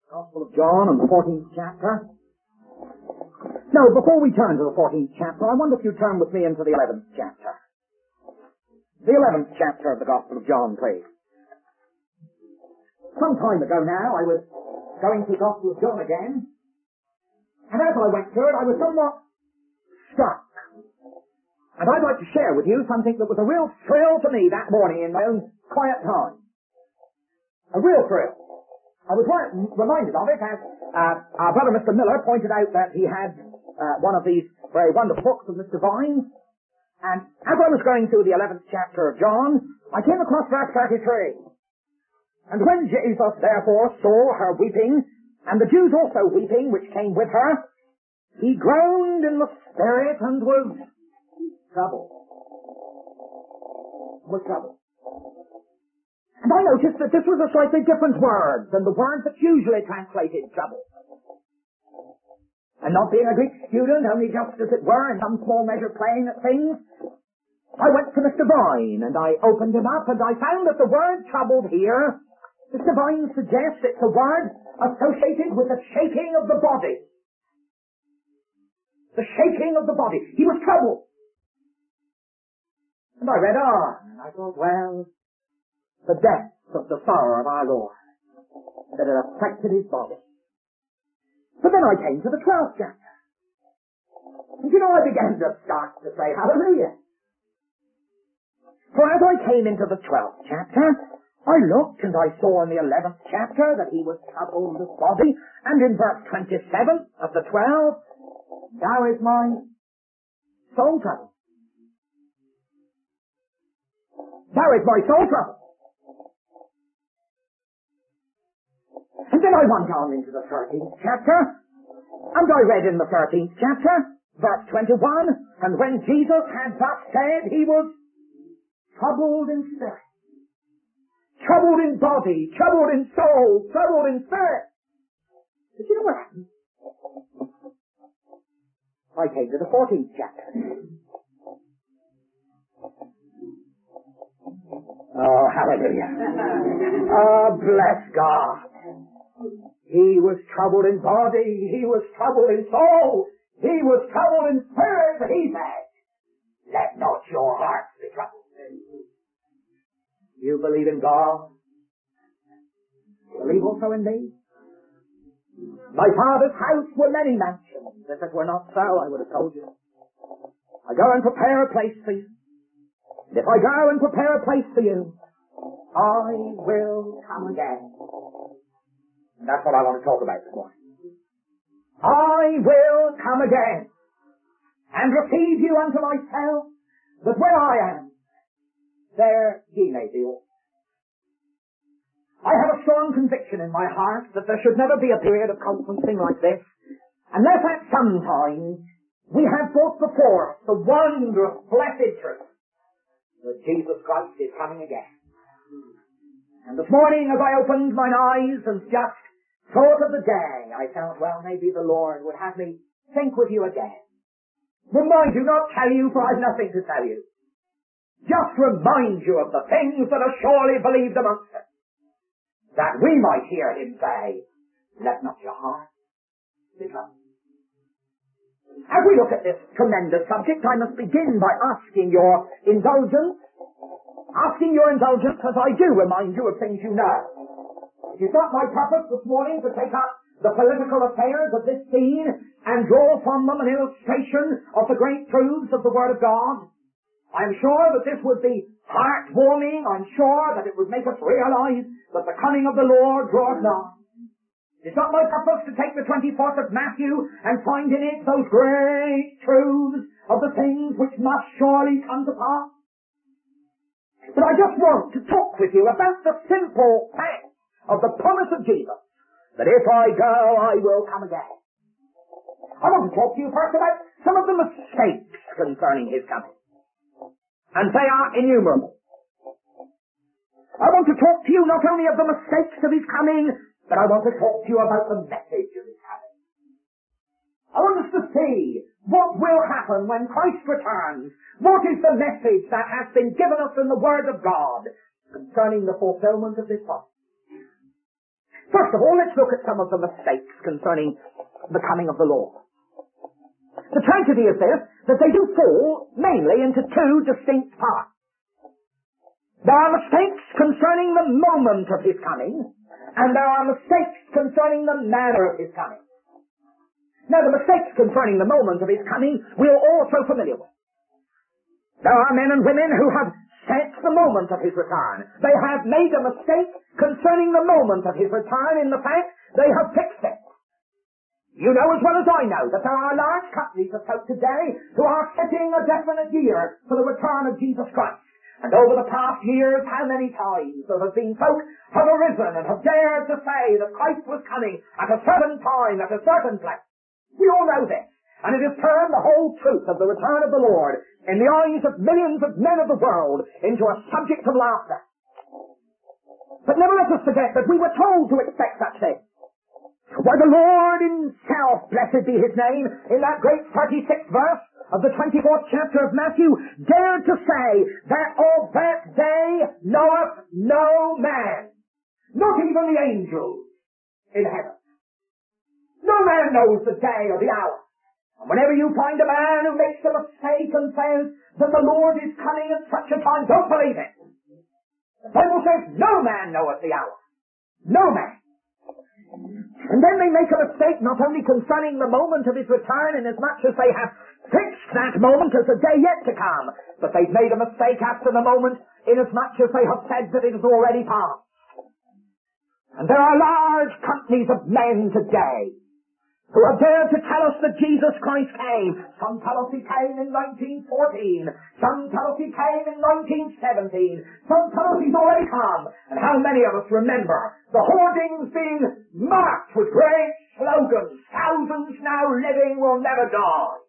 Gospel of John and the 14th chapter. No, before we turn to the 14th chapter, I wonder if you turn with me into the 11th chapter. The 11th chapter of the Gospel of John, please. Some time ago now, I was going through the Gospel of John again, and as I went through it, I was somewhat struck. And I'd like to share with you something that was a real thrill to me that morning in my own quiet time. A real thrill. I was reminded of it as our brother Mr. Miller pointed out that he had one of these very wonderful books of Mr. Vine's. And as I was going through the 11th chapter of John, I came across verse 33. And when Jesus therefore saw her weeping, and the Jews also weeping, which came with her, he groaned in the spirit and was troubled. And I noticed that this was a slightly different word than the word that's usually translated trouble. And not being a Greek student, only just as it were, in some small measure playing at things, I went to Mr. Vine and I opened him up and I found that the word troubled here, Mr. Vine suggests it's a word associated with the shaking of the body. The shaking of the body. He was troubled. And I read on and I thought, well, the depth of the sorrow of our Lord, that it affected his body. But then I came to the 12th chapter. And I began to start to say hallelujah. For as I came into the 12th chapter, I looked and I saw in the 11th chapter that he was troubled of body, and in verse 27 of the 12, now is my soul troubled. Now is my soul troubled. And then I went on into the 13th chapter, and I read in the 13th chapter, verse 21, and when Jesus had thus said, he was troubled in spirit, troubled in body, troubled in soul, troubled in spirit. But you know what happened? I came to the 14th chapter. Oh, hallelujah. Oh, bless God. He was troubled in body, he was troubled in soul, he was troubled in spirit, but he said, let not your hearts be troubled. You believe in God? Believe also in me? My Father's house were many mansions. If it were not so, I would have told you. I go and prepare a place for you. And if I go and prepare a place for you, I will come again. And that's what I want to talk about this morning. I will come again and receive you unto myself, that where I am, there ye may be also. I have a strong conviction in my heart that there should never be a period of conferencing like this unless at some time we have brought before us the wondrous, blessed truth that Jesus Christ is coming again. And this morning as I opened mine eyes and just thought of the day, I felt, well, maybe the Lord would have me think with you again. Remind you, not tell you, for I've nothing to tell you. Just remind you of the things that are surely believed amongst us, that we might hear him say, let not your heart be troubled. As we look at this tremendous subject, I must begin by asking your indulgence as I do remind you of things you know. It is not my purpose this morning to take up the political affairs of this scene and draw from them an illustration of the great truths of the Word of God. I am sure that this would be heartwarming. I'm sure that it would make us realize that the coming of the Lord draws nigh. It's not my purpose to take the 24th of Matthew and find in it those great truths of the things which must surely come to pass. But I just want to talk with you about the simple fact of the promise of Jesus, that if I go, I will come again. I want to talk to you first about some of the mistakes concerning his coming. And they are innumerable. I want to talk to you not only of the mistakes of his coming, but I want to talk to you about the message of his coming. I want us to see what will happen when Christ returns. What is the message that has been given us in the Word of God concerning the fulfillment of this promise? First First of all, let's look at some of the mistakes concerning the coming of the Lord. The tragedy is this, that they do fall mainly into two distinct parts. There are mistakes concerning the moment of his coming, and there are mistakes concerning the manner of his coming. Now, the mistakes concerning the moment of his coming we are all so familiar with. There are men and women who have set the moment of his return. They have made a mistake concerning the moment of his return in the fact they have fixed it. You know as well as I know that there are large companies of folk today who are setting a definite year for the return of Jesus Christ. And over the past years, how many times there have been folk have arisen and have dared to say that Christ was coming at a certain time, at a certain place. We all know this. And it has turned the whole truth of the return of the Lord in the eyes of millions of men of the world into a subject of laughter. But never let us forget that we were told to expect such things. Why, the Lord himself, blessed be his name, in that great 36th verse of the 24th chapter of Matthew, dared to say that of that day knoweth no man, not even the angels in heaven. No man knows the day or the hour. And whenever you find a man who makes a mistake and says that the Lord is coming at such a time, don't believe it. The Bible says no man knoweth the hour. No man. And then they make a mistake not only concerning the moment of his return inasmuch as they have fixed that moment as a day yet to come, but they've made a mistake after the moment inasmuch as they have said that it is already past. And there are large companies of men today who have dared to tell us that Jesus Christ came. Some tell us he came in 1914. Some tell us he came in 1917. Some tell us he's already come. And how many of us remember the hoardings being marked with great slogans, thousands now living will never die.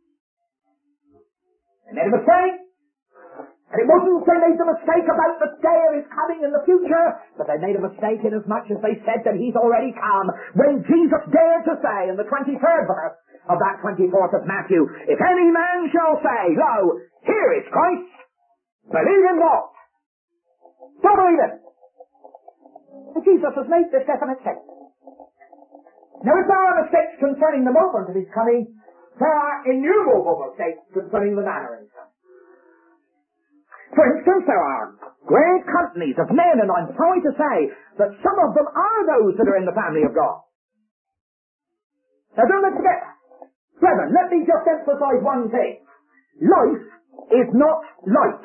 They made a mistake. And it wasn't they made the mistake about the day of his coming in the future, but they made a mistake inasmuch as they said that he's already come, when Jesus dared to say in the 23rd verse of that 24th of Matthew, if any man shall say, lo, here is Christ, believe him not. Don't believe him. And Jesus has made this definite statement. Now, if there are mistakes concerning the moment of his coming, there are innumerable mistakes concerning the manner of his coming. For instance, there are great companies of men, and I'm sorry to say that some of them are those that are in the family of God. Now don't let's forget that. Brethren, let me just emphasize one thing. Life is not light.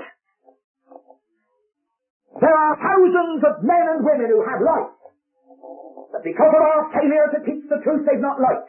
There are thousands of men and women who have light, but because of our failure to teach the truth, they've not light.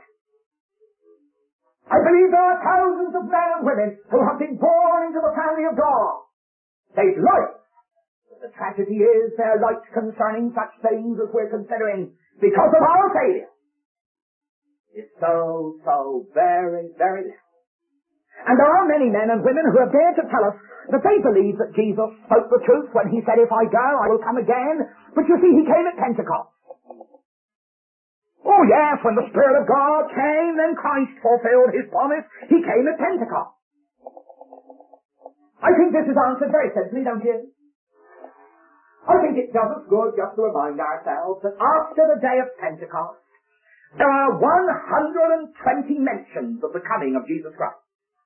I believe there are thousands of men and women who have been born into the family of God. They've light. But the tragedy is their light concerning such things as we're considering because of our failure is so very, very little. And there are many men and women who have dared to tell us that they believe that Jesus spoke the truth when he said, if I go, I will come again. But you see, he came at Pentecost. Oh yes, when the Spirit of God came, then Christ fulfilled his promise. He came at Pentecost. I think this is answered very simply, don't you? I think it does us good just to remind ourselves that after the day of Pentecost, there are 120 mentions of the coming of Jesus Christ.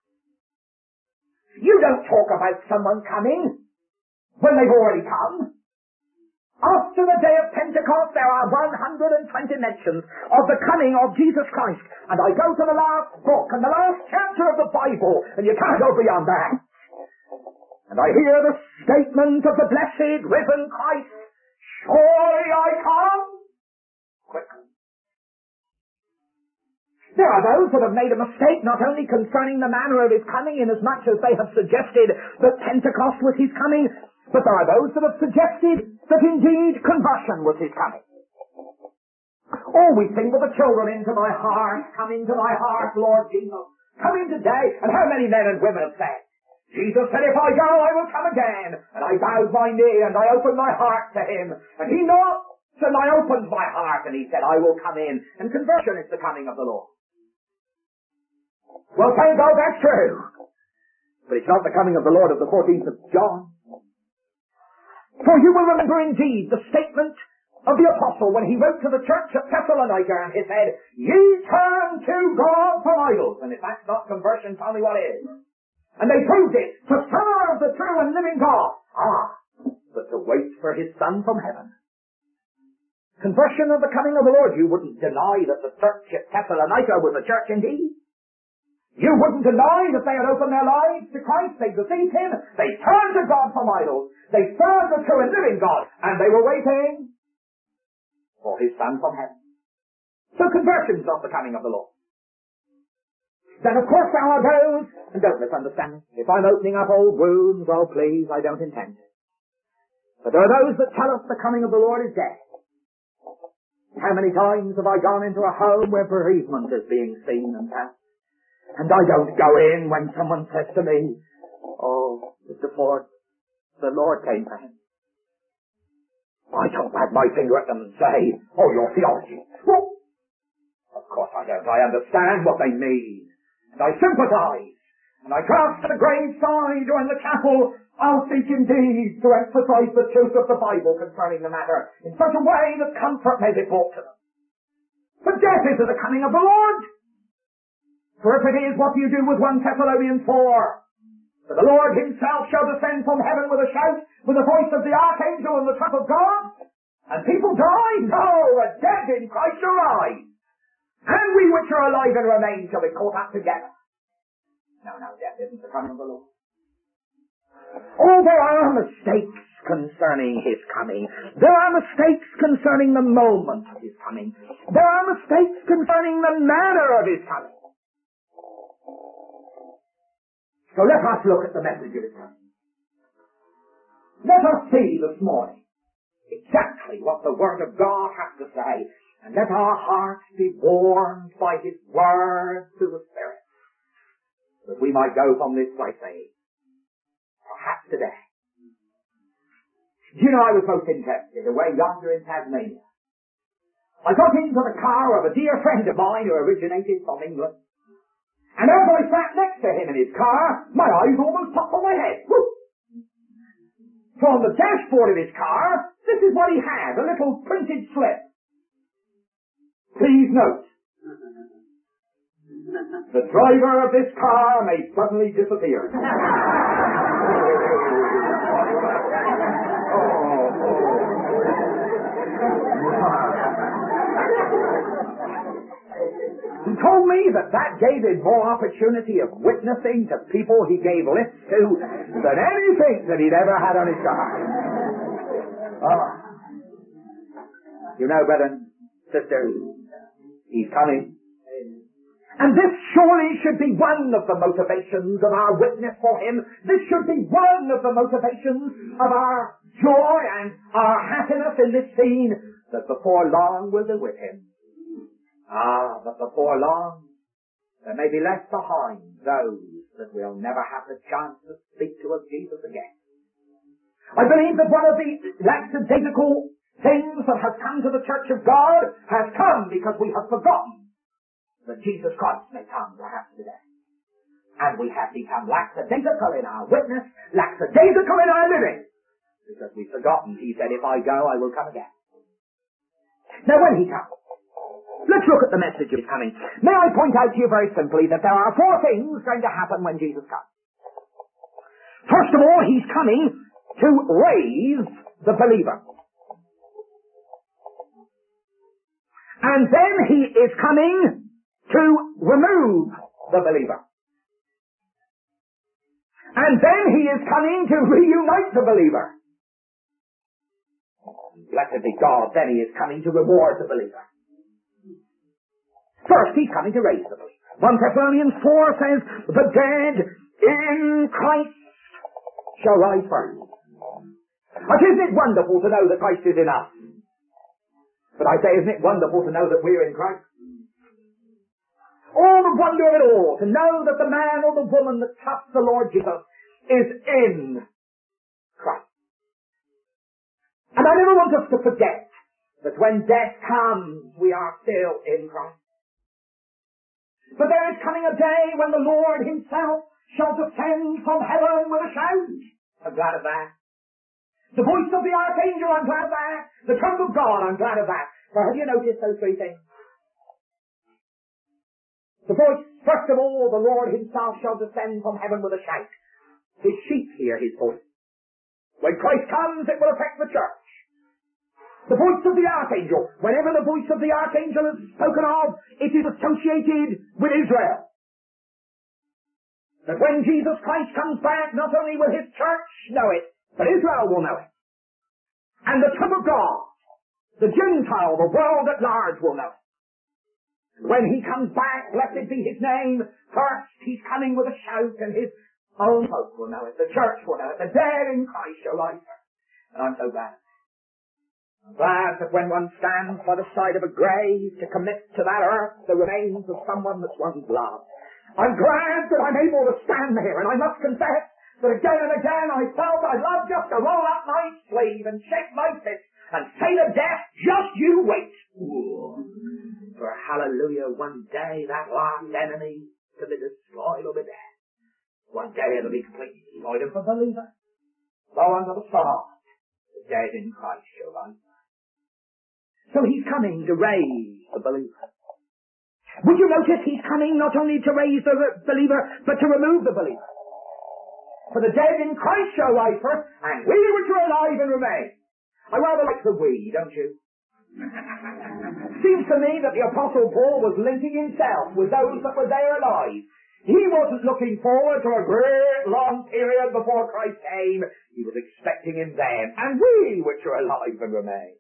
You don't talk about someone coming when they've already come. After the day of Pentecost, there are 120 mentions of the coming of Jesus Christ. And I go to the last book and the last chapter of the Bible, and you can't go beyond that. And I hear the statement of the blessed, risen Christ, surely I come quickly. There are those that have made a mistake not only concerning the manner of his coming inasmuch as they have suggested that Pentecost was his coming, but there are those that have suggested that indeed conversion was his coming. Oh, we sing with the children, into my heart, come into my heart, Lord Jesus. Come in today. And how many men and women have said, Jesus said, if I go, I will come again. And I bowed my knee and I opened my heart to him. And he knocked and I opened my heart and he said, I will come in. And conversion is the coming of the Lord. Well, thank God that's true. But it's not the coming of the Lord of the 14th of John. For you will remember indeed the statement of the apostle when he wrote to the church at Thessalonica and he said, "Ye turn to God from idols." And if that's not conversion, tell me what is. And they proved it, to serve the true and living God. But to wait for his Son from heaven. Conversion of the coming of the Lord. You wouldn't deny that the church at Thessalonica was a church indeed. You wouldn't deny that they had opened their lives to Christ. They deceived him. They turned to God from idols. They served the true and living God. And they were waiting for his Son from heaven. So conversion's not the coming of the Lord. Then of course there are those, and don't misunderstand me, if I'm opening up old wounds, well please, I don't intend to. But there are those that tell us the coming of the Lord is dead. How many times have I gone into a home where bereavement is being seen and passed? And I don't go in when someone says to me, "Oh, Mr. Ford, the Lord came for him." I don't wag my finger at them and say, "Oh, your theology." Well, of course I don't. I understand what they mean. And I sympathize. And I cast to the graveside or in the chapel, I'll seek indeed to emphasize the truth of the Bible concerning the matter in such a way that comfort may be brought to them. But death is the coming of the Lord. For if it is, what do you do with 1 Thessalonians 4? For the Lord himself shall descend from heaven with a shout, with the voice of the archangel and the trump of God. And people die? No, the dead in Christ shall rise. And we which are alive and remain shall be caught up together. No, death isn't the coming of the Lord. Oh, there are mistakes concerning his coming. There are mistakes concerning the moment of his coming. There are mistakes concerning the manner of his coming. So let us look at the message of his coming. Let us see this morning exactly what the Word of God has to say. And let our hearts be warmed by his word through the Spirit, that we might go from this place saved. Perhaps today. Do you know, I was most interested away yonder in Tasmania. I got into the car of a dear friend of mine who originated from England. And as I sat next to him in his car, my eyes almost popped on my head. Woo! So on the dashboard of his car, this is what he had, a little printed slip. Please note, the driver of this car may suddenly disappear. He told me that gave him more opportunity of witnessing to people he gave lifts to than anything that he'd ever had on his car. You know, brethren, sisters, he's coming. And this surely should be one of the motivations of our witness for him. This should be one of the motivations of our joy and our happiness in this scene, that before long we'll be with him. But before long, there may be left behind those that will never have the chance to speak to of Jesus again. I believe that one of the lackadaisical things that has come to the Church of God has come because we have forgotten that Jesus Christ may come perhaps today. And we have become lackadaisical in our witness, lackadaisical in our living, because we've forgotten. He said, "If I go, I will come again." Now when he comes, let's look at the message of his coming. May I point out to you very simply that there are 4 things going to happen when Jesus comes. First of all, he's coming to raise the believer. And then he is coming to remove the believer. And then he is coming to reunite the believer. Blessed be God, then he is coming to reward the believer. First, he's coming to raise the believer. 1 Thessalonians 4 says, "The dead in Christ shall rise first." But isn't it wonderful to know that Christ is in us? But I say, isn't it wonderful to know that we're in Christ? All the wonder of it all, to know that the man or the woman that trusts the Lord Jesus is in Christ. And I never want us to forget that when death comes, we are still in Christ. But there is coming a day when the Lord himself shall descend from heaven with a shout. I'm glad of that. The voice of the archangel, I'm glad of that. The trump of God, I'm glad of that. For have you noticed those three things? The voice, first of all, the Lord himself shall descend from heaven with a shout. His sheep hear his voice. When Christ comes, it will affect the church. The voice of the archangel. Whenever the voice of the archangel is spoken of, it is associated with Israel. That when Jesus Christ comes back, not only will his church know it, but Israel will know it. And the trump of God, the Gentile, the world at large will know it. When he comes back, blessed be his name, first he's coming with a shout, and his own folk will know it, the church will know it, the dead in Christ shall rise first. And I'm so glad. I'm glad that when one stands by the side of a grave to commit to that earth the remains of someone that's once loved, I'm glad that I'm able to stand there, and I must confess that again and again I felt I'd love just to roll up my sleeve and shake my fist and say to death, just you wait. For hallelujah, one day that last enemy to be destroyed will be dead. One day it'll be completely destroyed of the believer. Though under the stars, the dead in Christ shall rise. So he's coming to raise the believer. Would you notice he's coming not only to raise the believer, but to remove the believer? For the dead in Christ shall rise first, and we which are alive and remain. I rather like the we, don't you? Seems to me that the Apostle Paul was linking himself with those that were there alive. He wasn't looking forward to a great long period before Christ came. He was expecting him then, and we which are alive and remain.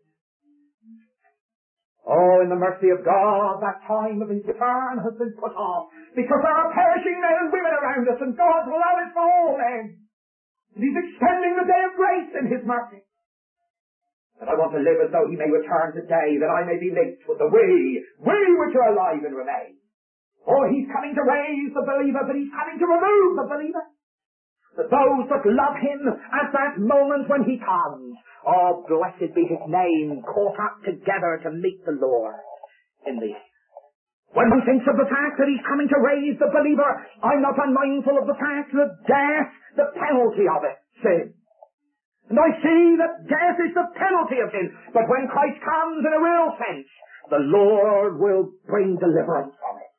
Oh, in the mercy of God, that time of his return has been put off, because there are perishing men and women around us, and God's love is for all men. And he's extending the day of grace in his mercy. And I want to live as though he may return today, that I may be linked with the we which are alive and remain. Oh, he's coming to raise the believer, but he's coming to remove the believer. That those that love him at that moment when he comes, oh, blessed be his name, caught up together to meet the Lord in the air. When one thinks of the fact that he's coming to raise the believer, I'm not unmindful of the fact that death, the penalty of it, sin. And I see that death is the penalty of sin. But when Christ comes in a real sense, the Lord will bring deliverance from it.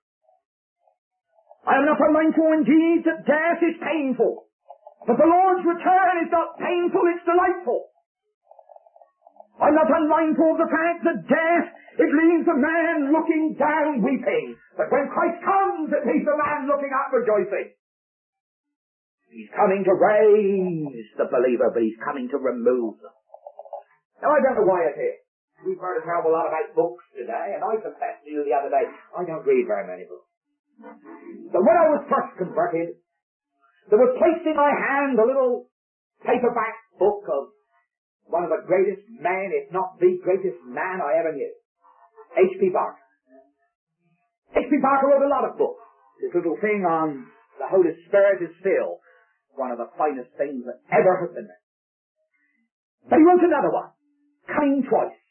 I am not unmindful indeed that death is painful. But the Lord's return is not painful, it's delightful. I'm not unmindful of the fact that death, it leaves a man looking down weeping. But when Christ comes, it leaves a man looking up rejoicing. He's coming to raise the believer, but he's coming to remove them. Now, I don't know why it is. We've heard a terrible lot about books today, and I confessed to you the other day, I don't read very many books. But when I was first converted, there was placed in my hand a little paperback book of one of the greatest men, if not the greatest man I ever knew, H.P. Barker. H.P. Barker wrote a lot of books. This little thing on the Holy Spirit is still one of the finest things that ever has been written. But he wrote another one, Coming Twice.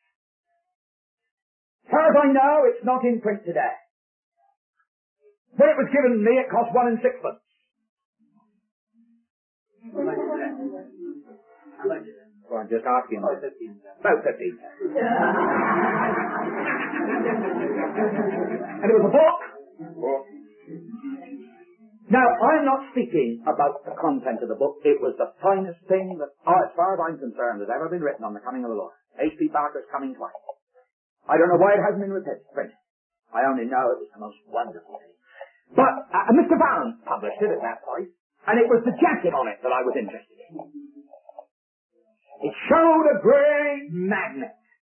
As far as I know, it's not in print today. When it was given me, it cost 1 6 Well, I'm just asking. About 15 cents. And it was a book. Now, I'm not speaking about the content of the book. It was the finest thing that, as far as I'm concerned, has ever been written on the coming of the Lord. H.P. Barker's Coming Twice. I don't know why it hasn't been printed. I only know it was the most wonderful thing. But Mr. Valance published it at that point, and it was the jacket on it that I was interested in. It showed a great magnet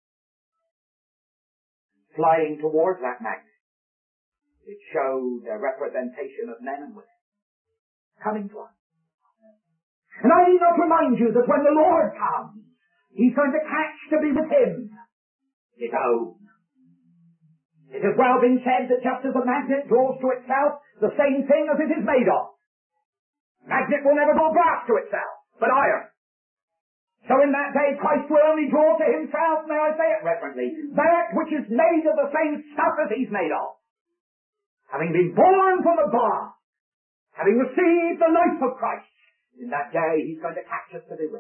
flying towards that magnet. It showed a representation of men and women coming to us. And I need not remind you that when the Lord comes, he's going to catch to be with him his own. It has well been said that just as a magnet draws to itself the same thing as it is made of, magnet will never draw brass to itself, but iron. So in that day, Christ will only draw to himself, may I say it reverently, that which is made of the same stuff as he's made of. Having been born from above, having received the life of Christ, in that day he's going to catch us to be with him.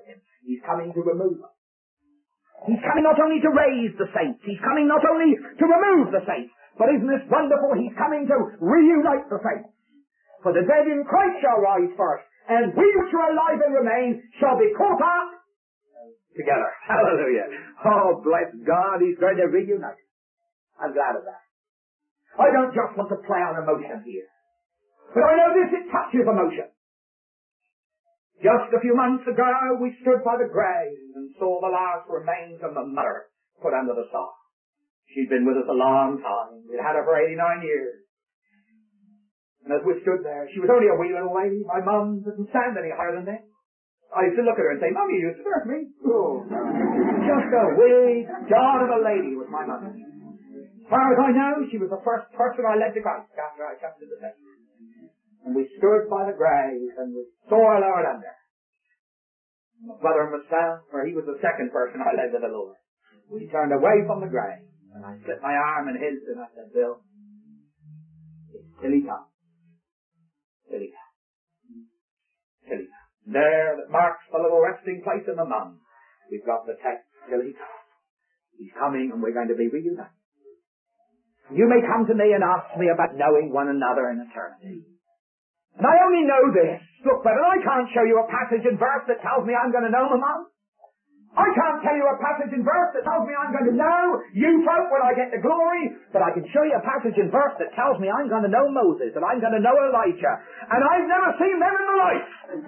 He's coming to remove them. He's coming not only to raise the saints, he's coming not only to remove the saints, but isn't this wonderful? He's coming to reunite the saints. For the dead in Christ shall rise first, and we which are alive and remain shall be caught up together. Hallelujah. Oh, bless God, he's going to reunite. I'm glad of that. I don't just want to play on emotion here, but I know this, it touches emotion. Just a few months ago, we stood by the grave and saw the last remains of the mother put under the sod. She'd been with us a long time. We'd had her for 89 years. And as we stood there, she was only a wee little lady. My mum didn't stand any higher than that. I used to look at her and say, Mum, you used to hurt me. Oh. Just a wee dot of a lady was my mother. As far as I know, she was the first person I led to Christ after I come to the faith. And we stood by the grave and we saw our Lord under. My brother and myself, or he was the second person I led to the Lord. We turned away from the grave and I slipped my arm in his and I said, Bill, it's till he comes. Till he comes. Till he comes. There that marks the little resting place in the mum. We've got the text, till he comes. He's coming and we're going to be reunited. You may come to me and ask me about knowing one another in eternity. And I only know this. Look, but I can't show you a passage and verse that tells me I'm going to know my mum. I can't tell you a passage and verse that tells me I'm going to know you folk when I get to glory, but I can show you a passage and verse that tells me I'm going to know Moses and I'm going to know Elijah, and I've never seen them in my life.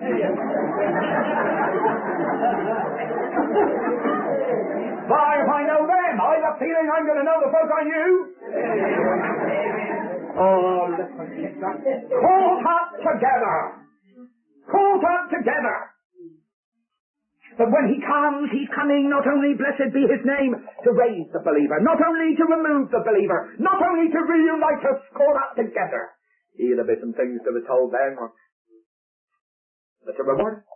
But if I know them, I've a feeling I'm going to know the folk I knew. Oh, listen. Caught up together. Caught up together. But when he comes, he's coming not only, blessed be his name, to raise the believer, not only to remove the believer, not only to reunite us, caught up together. There'll be some things to be told then, but to reward.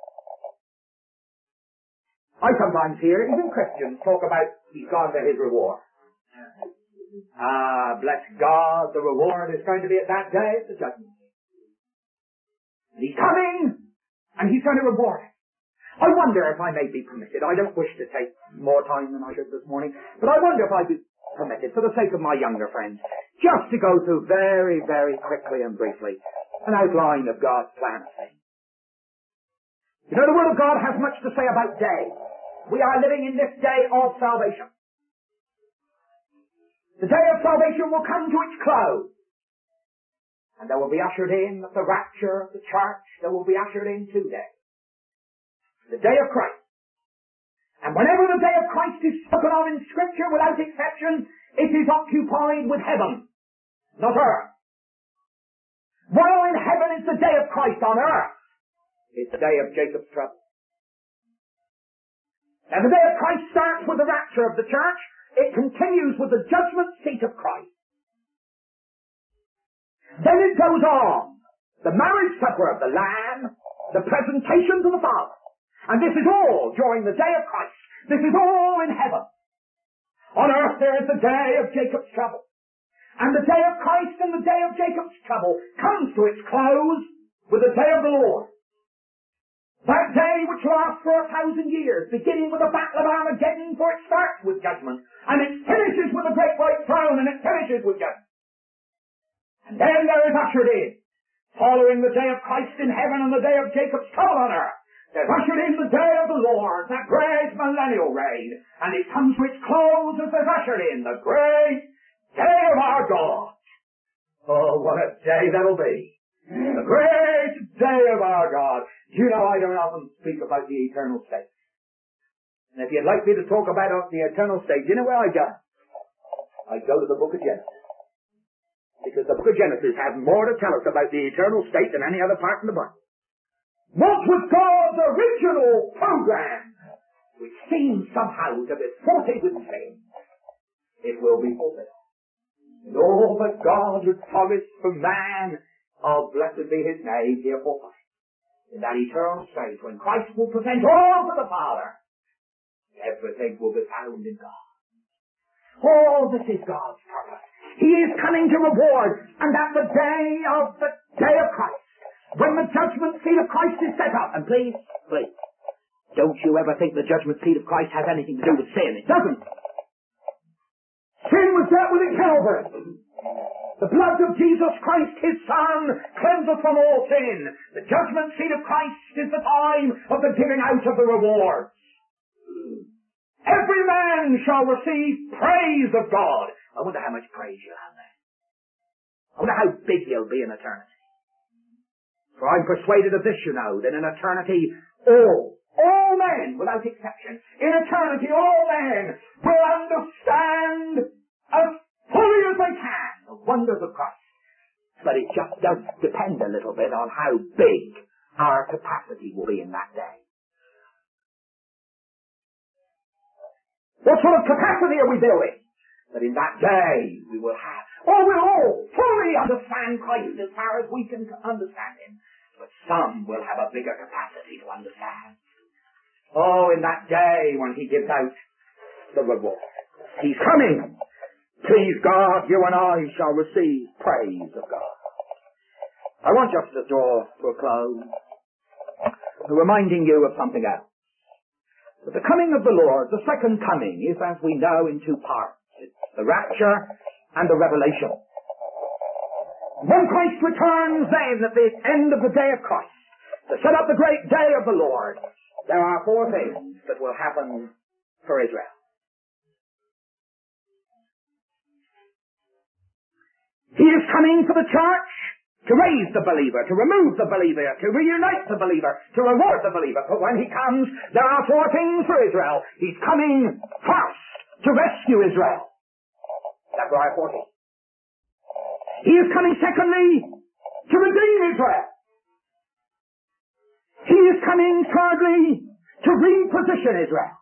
I sometimes hear even Christians talk about he's gone to his reward. Ah, bless God, the reward is going to be at that day of the judgment. And he's coming, and he's going to reward it. I wonder if I may be permitted. I don't wish to take more time than I should this morning, but I wonder if I'd be permitted, for the sake of my younger friends, just to go through very, very quickly and briefly an outline of God's plan of things. You know, the Word of God has much to say about day. We are living in this day of salvation. The day of salvation will come to its close. And there will be ushered in at the rapture of the church, there will be ushered in 2 days. The day of Christ. And whenever the day of Christ is spoken of in Scripture, without exception, it is occupied with heaven, not earth. While in heaven is the day of Christ, on earth is the day of Jacob's trouble. And the day of Christ starts with the rapture of the church. It continues with the judgment seat of Christ. Then it goes on. The marriage supper of the Lamb, the presentation to the Father. And this is all during the day of Christ. This is all in heaven. On earth there is the day of Jacob's trouble. And the day of Christ and the day of Jacob's trouble comes to its close with the day of the Lord. That day which lasts for 1,000 years, beginning with the battle of Armageddon, for it starts with judgment. And it finishes with the great white throne, and it finishes with judgment. And then there is ushered in, following the day of Christ in heaven and the day of Jacob's trouble on earth, there's ushered in the day of the Lord, that great millennial reign, and it comes to its close as there's ushered in the great day of our God. Oh, what a day that'll be. The great day of our God. You know, I don't often speak about the eternal state. And if you'd like me to talk about the eternal state, you know where I go? I go to the book of Genesis. Because the book of Genesis has more to tell us about the eternal state than any other part in the Bible. What was God's original program, which seems somehow to be fraught with sin, it will be fulfilled. And all that God had promised for man, oh, blessed be his name, here fulfilled. In that eternal state, when Christ will present all to the Father, everything will be found in God. Oh, this is God's purpose. He is coming to reward, and at the day of Christ, when the judgment seat of Christ is set up, and please, Don't you ever think the judgment seat of Christ has anything to do with sin. It doesn't. Sin was dealt with at Calvary. The blood of Jesus Christ, His Son, cleanses from all sin. The judgment seat of Christ is the time of the giving out of the rewards. Every man shall receive praise of God. I wonder how much praise you'll have there. I wonder how big you'll be in eternity. For I'm persuaded of this, you know, that in eternity, all men, without exception, in eternity, all men will understand as fully as they can the wonders of Christ. But it just does depend a little bit on how big our capacity will be in that day. What sort of capacity are we building? That in that day we will have, we'll all fully understand Christ as far as we can understand Him. But some will have a bigger capacity to understand. In that day when He gives out the reward. He's coming. Please God, you and I shall receive praise of God. I want just to draw to a close, reminding you of something else. That the coming of the Lord, the second coming, is, as we know, in two parts. It's the rapture and the revelation. When Christ returns then at the end of the day of Christ, to set up the great day of the Lord, there are four things that will happen for Israel. He is coming for the church to raise the believer, to remove the believer, to reunite the believer, to reward the believer. But when He comes, there are four things for Israel. He's coming first to rescue Israel. Zechariah 40. He is coming secondly to redeem Israel. He is coming thirdly to reposition Israel.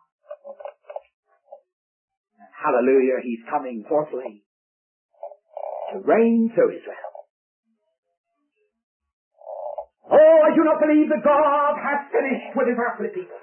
Hallelujah, He's coming fourthly to reign through Israel. I do not believe that God has finished with His earthly people.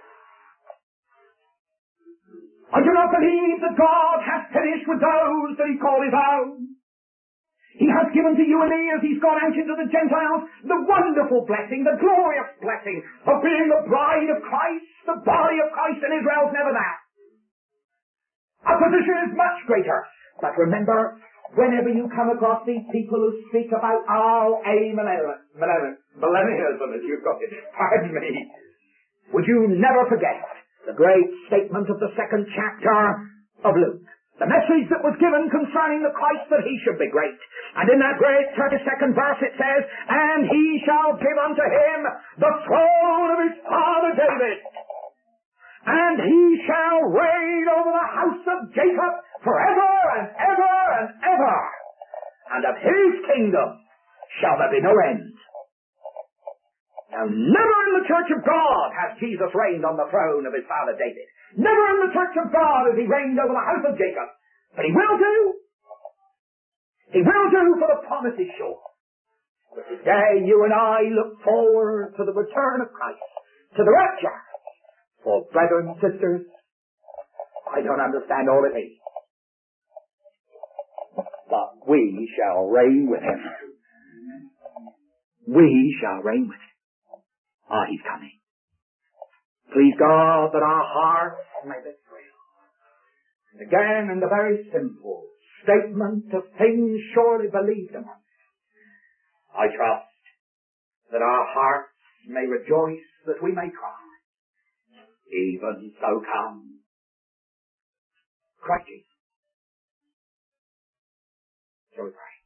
I do not believe that God has finished with those that He called His own. He has given to you and me, as He's gone out into the Gentiles, the wonderful blessing, the glorious blessing of being the bride of Christ, the body of Christ, and Israel's never that. Our position is much greater. But remember, whenever you come across these people who speak about millennialism, as you've got it, pardon me, would you never forget the great statement of the second chapter of Luke? The message that was given concerning the Christ, that He should be great. And in that great 32nd verse it says, and He shall give unto Him the throne of His father David. And He shall reign over the house of Jacob forever and ever and ever. And of His kingdom shall there be no end. Now, never in the church of God has Jesus reigned on the throne of His father David. Never in the church of God has He reigned over the house of Jacob. But He will do. He will do, for the promise is sure. But today you and I look forward to the return of Christ, to the rapture. For brethren and sisters, I don't understand all it is. But we shall reign with Him. We shall reign with Him. He's coming. Please God that our hearts may be thrilled. And again, in the very simple statement of things surely believed among us, I trust that our hearts may rejoice, that we may cry. Even so come Christ Jesus. Shall we pray?